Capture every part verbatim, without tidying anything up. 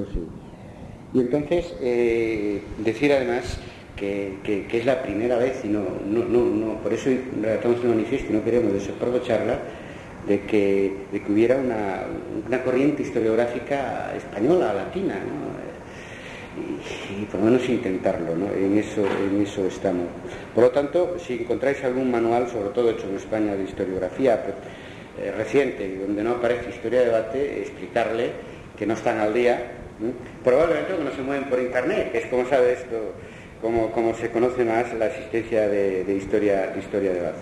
sí. Y entonces, eh, decir además que, que, que es la primera vez, y no, no, no, no por eso redactamos el manifiesto y no queremos desaprovecharla, de que, de que hubiera una, una corriente historiográfica española, latina, ¿no? Y, y por lo menos intentarlo, ¿no? En eso, en eso estamos. Por lo tanto, si encontráis algún manual, sobre todo hecho en España, de historiografía eh, reciente, donde no aparece historia de debate, explicarle que no están al día, ¿eh? Probablemente que no se mueven por internet, que es como sabe esto, como, como se conoce más la existencia de, de historia de historia de debate.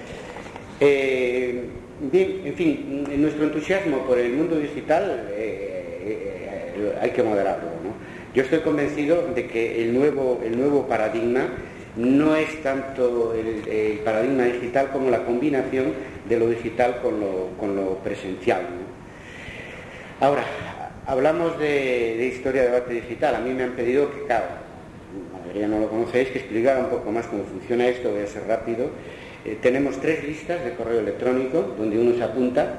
Eh, bien, en fin, en nuestro entusiasmo por el mundo digital eh, eh, hay que moderarlo, ¿no? Yo estoy convencido de que el nuevo, el nuevo paradigma no es tanto el, el paradigma digital como la combinación de lo digital con lo, con lo presencial, ¿no? Ahora, hablamos de, de historia de debate digital. A mí me han pedido que, claro, la mayoría no lo conocéis, que explicara un poco más cómo funciona esto. Voy a ser rápido. Eh, tenemos tres listas de correo electrónico donde uno se apunta,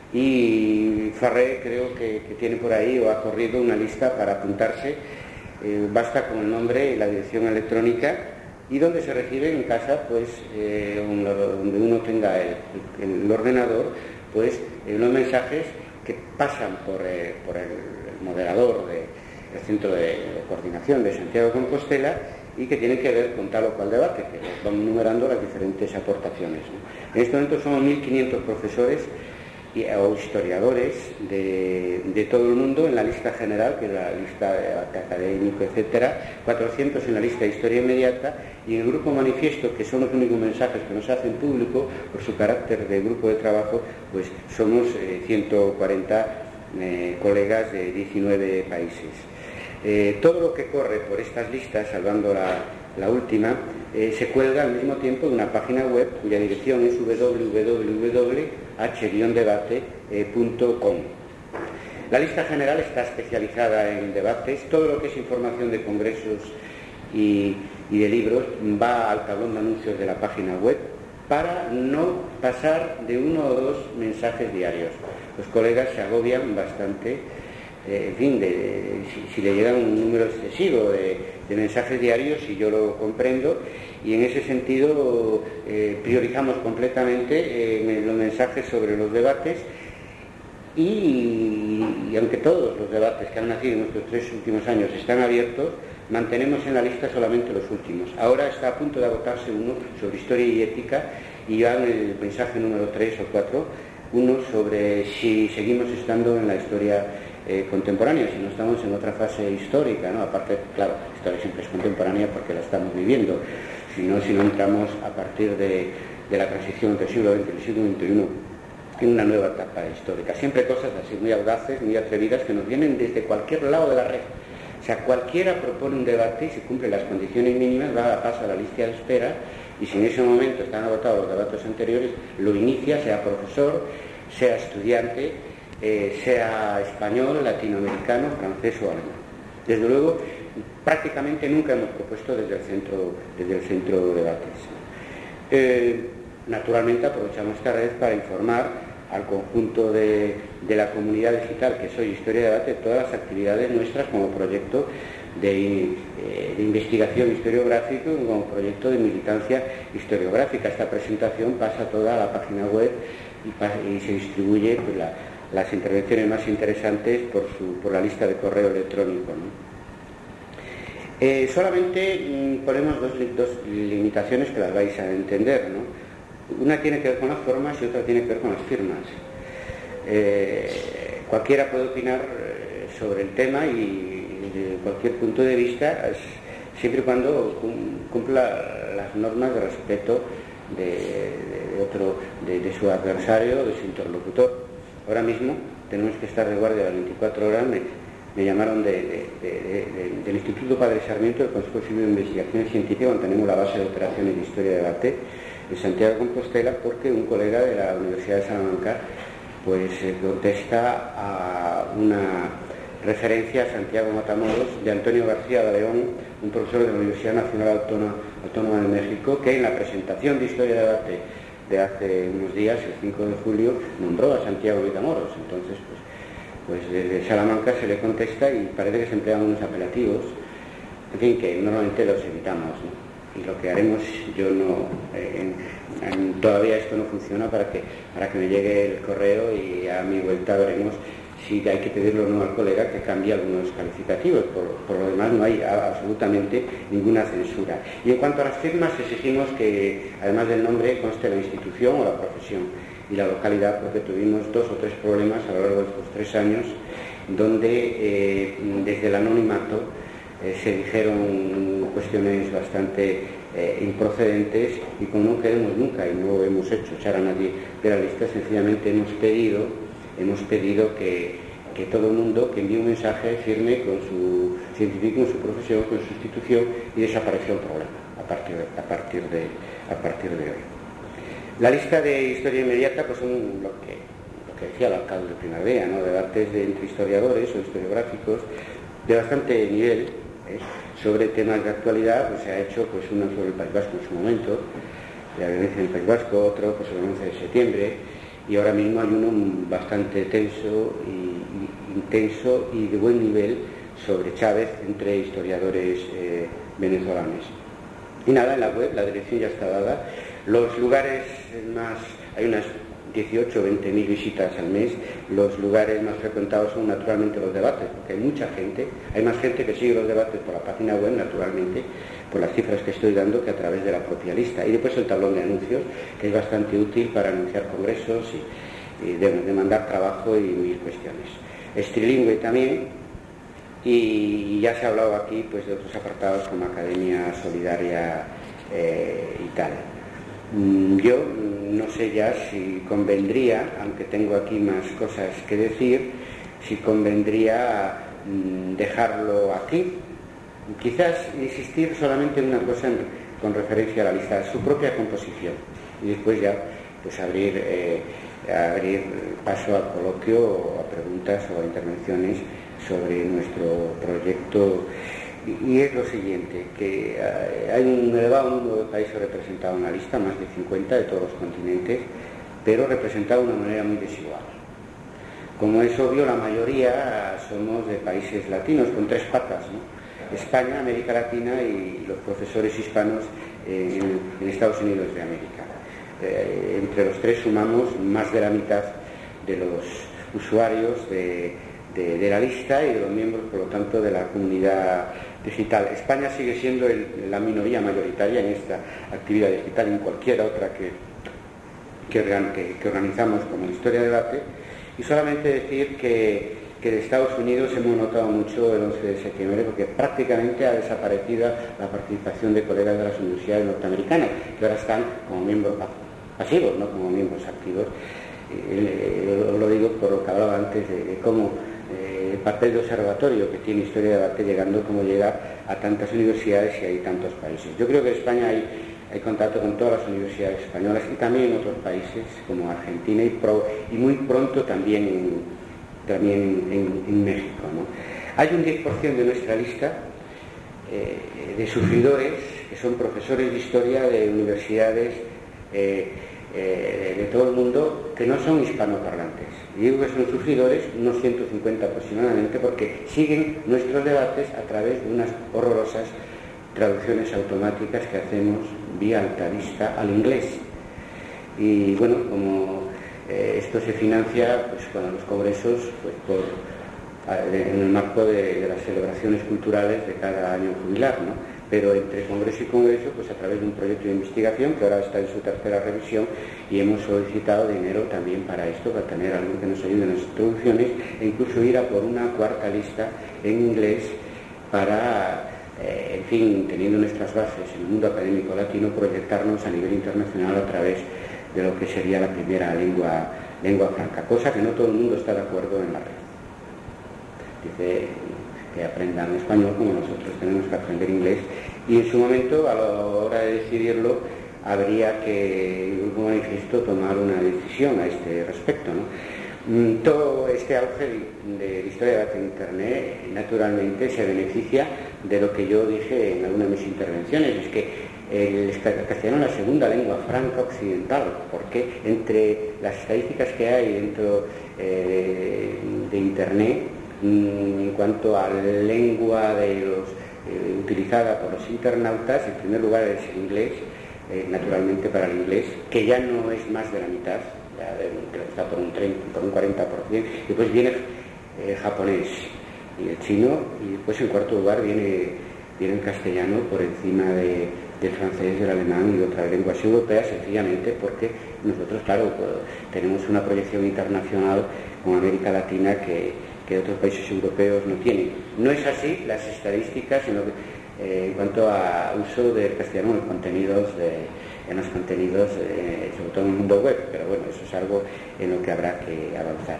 y Farré creo que, que tiene por ahí o ha corrido una lista para apuntarse. Eh, basta con el nombre y la dirección electrónica, y donde se recibe en casa, pues eh, un, donde uno tenga el, el, el ordenador, pues eh, unos mensajes que pasan por, eh, por el moderador del de, Centro de, de Coordinación de Santiago de Compostela, y que tienen que ver con tal o cual debate, que van numerando las diferentes aportaciones, ¿no? En este momento somos mil quinientos profesores y, o historiadores de, de todo el mundo en la lista general, que es la lista de debate académico, etcétera, cuatrocientos en la lista de historia inmediata, y en el grupo manifiesto, que son los únicos mensajes que nos hacen público por su carácter de grupo de trabajo, pues somos eh, ciento cuarenta eh, colegas de diecinueve países. Eh, todo lo que corre por estas listas, salvando la, la última, eh, se cuelga al mismo tiempo de una página web cuya dirección es w w w punto h debate punto com. La lista general está especializada en debates. Todo lo que es información de congresos y, y de libros va al tablón de anuncios de la página web, para no pasar de uno o dos mensajes diarios. Los colegas se agobian bastante. Eh, en fin, de, de, si, si le llega un número excesivo de, de mensajes diarios, y yo lo comprendo, y en ese sentido eh, priorizamos completamente eh, los mensajes sobre los debates, y, y aunque todos los debates que han nacido en nuestros tres últimos años están abiertos, mantenemos en la lista solamente los últimos. Ahora está a punto de agotarse uno sobre historia y ética, y ya en el mensaje número tres o cuatro, uno sobre si seguimos estando en la historia Eh, contemporánea, si no estamos en otra fase histórica, ¿no? Aparte, claro, la historia siempre es contemporánea porque la estamos viviendo, si no, si no entramos a partir de, de la transición entre el siglo veinte y el siglo veintiuno en una nueva etapa histórica. Siempre cosas así muy audaces, muy atrevidas, que nos vienen desde cualquier lado de la red. O sea, cualquiera propone un debate, y si cumple las condiciones mínimas va a paso a la lista de espera, y si en ese momento están agotados los debates anteriores, lo inicia, sea profesor, sea estudiante, Eh, sea español, latinoamericano, francés o alemán. Desde luego, prácticamente nunca hemos propuesto desde el centro, desde el centro de debates. Eh, naturalmente aprovechamos esta red para informar al conjunto de, de la comunidad digital que soy Historia de Debate, todas las actividades nuestras como proyecto de, eh, de investigación historiográfica, como proyecto de militancia historiográfica. Esta presentación pasa toda a la página web y, y se distribuye, pues, la las intervenciones más interesantes por, su, por la lista de correo electrónico, ¿no? Eh, solamente mmm, ponemos dos, dos limitaciones que las vais a entender, ¿no? Una tiene que ver con las formas y otra tiene que ver con las firmas. Eh, cualquiera puede opinar sobre el tema y de cualquier punto de vista, es, siempre y cuando cumpla las normas de respeto de, de, otro, de, de su adversario, de su interlocutor. Ahora mismo tenemos que estar de guardia las veinticuatro horas. Me, me llamaron de, de, de, de, del Instituto Padre Sarmiento, del Consejo Civil de Investigaciones Científicas, donde tenemos la base de operaciones de Historia de Debate en Santiago de Compostela, porque un colega de la Universidad de Salamanca pues eh, contesta a una referencia a Santiago Matamoros de Antonio García de León, un profesor de la Universidad Nacional Autónoma, Autónoma de México, que en la presentación de Historia de Debate de hace unos días, el cinco de julio, nombró a Santiago Matamoros. Entonces, pues, pues desde Salamanca se le contesta y parece que se emplean unos apelativos, en fin, que normalmente los evitamos, ¿no? Y lo que haremos, yo no, eh, en, en, todavía esto no funciona para que, para que me llegue el correo y a mi vuelta veremos si hay que pedirlo o no al colega que cambie algunos calificativos. Por, por lo demás no hay absolutamente ninguna censura. Y en cuanto a las firmas, exigimos que además del nombre conste la institución o la profesión y la localidad, porque tuvimos dos o tres problemas a lo largo de estos tres años donde eh, desde el anonimato eh, se dijeron cuestiones bastante eh, improcedentes y como no queremos nunca y no hemos hecho echar a nadie de la lista, sencillamente hemos pedido hemos pedido que, que todo el mundo que envíe un mensaje firme con su científico, con su profesión, con su institución, y desapareció el problema a partir de, a partir de, a partir de hoy. La lista de historia inmediata pues son lo que, lo que decía el alcalde del primer día, ¿no? Debates de, entre historiadores o historiográficos de bastante nivel, ¿eh? Sobre temas de actualidad. Pues se ha hecho pues uno sobre el País Vasco en su momento, la violencia en el País Vasco, otro pues sobre el once de septiembre, y ahora mismo hay uno bastante tenso y, y intenso y de buen nivel sobre Chávez entre historiadores eh, venezolanos. Y nada, en la web la dirección ya está dada. Los lugares más, hay unas dieciocho o veinte mil visitas al mes. Los lugares más frecuentados son naturalmente los debates, porque hay mucha gente, hay más gente que sigue los debates por la página web, naturalmente, por las cifras que estoy dando, que a través de la propia lista. Y después el tablón de anuncios, que es bastante útil para anunciar congresos y, y de, de mandar trabajo y mil cuestiones. Es trilingüe también, y ya se ha hablado aquí pues de otros apartados como Academia Solidaria eh, y tal. Yo no sé ya si convendría, aunque tengo aquí más cosas que decir, si convendría dejarlo aquí. Quizás insistir solamente en una cosa en, con referencia a la lista, su propia composición, y después ya pues abrir, eh, abrir paso al coloquio o a preguntas o a intervenciones sobre nuestro proyecto. Y es lo siguiente, que hay un elevado número de países representados en la lista, más de cincuenta de todos los continentes, pero representados de una manera muy desigual. Como es obvio, la mayoría somos de países latinos, con tres patas, ¿no? España, América Latina y los profesores hispanos en, en Estados Unidos de América. Eh, entre los tres sumamos más de la mitad de los usuarios de, de, de la lista y de los miembros, por lo tanto, de la comunidad digital. España sigue siendo el, la minoría mayoritaria en esta actividad digital, en cualquier otra que, que, que, que organizamos como Historia de Debate, y solamente decir que que de Estados Unidos hemos notado mucho el once de septiembre, porque prácticamente ha desaparecido la participación de colegas de las universidades norteamericanas, que ahora están como miembros pasivos, no como miembros activos. Eh, lo digo por lo que hablaba antes de, de cómo eh, el papel de observatorio que tiene Historia de Debate llegando como llega a tantas universidades y hay tantos países. Yo creo que en España hay, hay contacto con todas las universidades españolas y también en otros países como Argentina y, pro, y muy pronto también en también en, en México, ¿no? Hay un diez por ciento de nuestra lista eh, de sufridores que son profesores de historia de universidades eh, eh, de todo el mundo que no son hispanoparlantes. Y digo que son sufridores, unos ciento cincuenta aproximadamente, porque siguen nuestros debates a través de unas horrorosas traducciones automáticas que hacemos vía altavista al inglés. Y bueno, como Eh, esto se financia pues, con los congresos pues, por, en el marco de, de las celebraciones culturales de cada año jubilar, ¿no? Pero entre congreso y congreso, pues a través de un proyecto de investigación que ahora está en su tercera revisión, y hemos solicitado dinero también para esto, para tener algo que nos ayude en las introducciones e incluso ir a por una cuarta lista en inglés para, eh, en fin, teniendo nuestras bases en el mundo académico latino, proyectarnos a nivel internacional a través de lo que sería la primera lengua, lengua franca, cosa que no todo el mundo está de acuerdo en la red. Dice que aprendan español como nosotros tenemos que aprender inglés, y en su momento, a la hora de decidirlo, habría que, el Grupo Manifiesto, tomar una decisión a este respecto, ¿no? Todo este auge de la historia de debate en Internet naturalmente se beneficia de lo que yo dije en alguna de mis intervenciones, es que el castellano es la segunda lengua franca occidental, porque entre las estadísticas que hay dentro eh, de Internet en cuanto a la lengua de los, eh, utilizada por los internautas, en primer lugar es el inglés, eh, naturalmente para el inglés, que ya no es más de la mitad, ya de, creo que está por un, treinta, por un cuarenta por ciento, y después viene el eh, japonés y el chino, y después en cuarto lugar viene, viene el castellano por encima de, del francés, del alemán y de otras lenguas europeas, sencillamente porque nosotros, claro, pues, tenemos una proyección internacional con América Latina que, que otros países europeos no tienen. No es así las estadísticas, sino que, eh, en cuanto a uso del castellano en los contenidos de, en los contenidos, eh, sobre todo en el mundo web, pero bueno, eso es algo en lo que habrá que avanzar.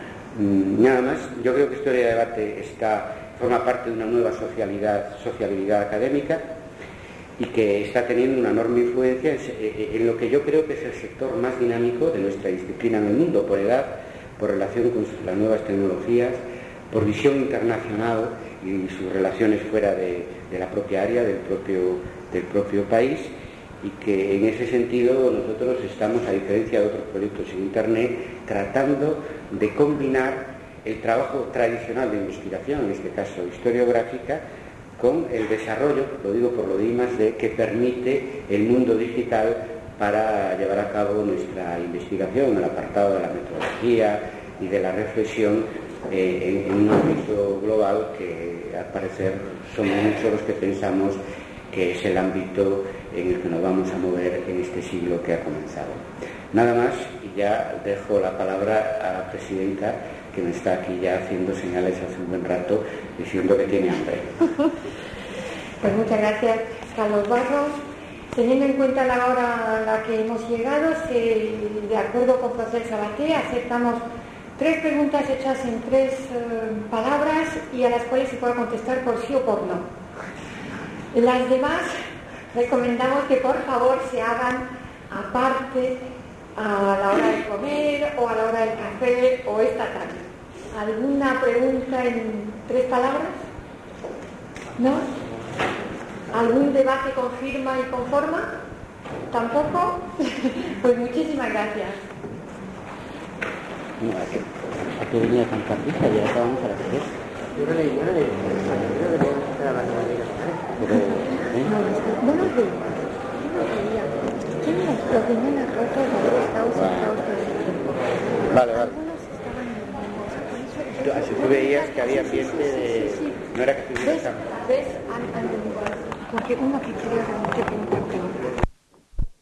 Mm, nada más, yo creo que Historia de Debate está, forma parte de una nueva socialidad, sociabilidad académica y que está teniendo una enorme influencia en, en lo que yo creo que es el sector más dinámico de nuestra disciplina en el mundo, por edad, por relación con las nuevas tecnologías, por visión internacional y sus relaciones fuera de, de la propia área, del propio, del propio país, y que en ese sentido nosotros estamos, a diferencia de otros proyectos en Internet, tratando de combinar el trabajo tradicional de investigación, en este caso historiográfica, con el desarrollo, lo digo por lo de I más D, que permite el mundo digital para llevar a cabo nuestra investigación en el apartado de la metodología y de la reflexión eh, en, en un ámbito global que al parecer somos muchos los que pensamos que es el ámbito en el que nos vamos a mover en este siglo que ha comenzado. Nada más, y ya dejo la palabra a la presidenta, que me está aquí ya haciendo señales hace un buen rato, diciendo que tiene hambre. Pues muchas gracias, Carlos Barros. Teniendo en cuenta la hora a la que hemos llegado, se, de acuerdo con José Sabaté, aceptamos tres preguntas hechas en tres eh, palabras y a las cuales se pueda contestar por sí o por no. Las demás recomendamos que por favor se hagan aparte a la hora de comer o a la hora del café o esta tarde. ¿Alguna pregunta en tres palabras? ¿No? ¿Algún debate con firma y con forma? ¿Tampoco? Pues muchísimas gracias. No, ¿a qué, a qué venía tan prisa? Ya acabamos a las tres. Yo no leí, yo no leí. Yo no leí a las matemáticas. Pero, ¿eh? No los veía. Yo no veía. ¿Quién los tenía las fotos de haber estado sentados todo el tiempo? Vale, vale. Algunos estaban nerviosos. Tú, así tú veías que había ambiente de... Sí, sí, sí. No era que estuviera... ¿Ves? ¿Ves? An, an, porque uno que quería realmente preguntar preguntas.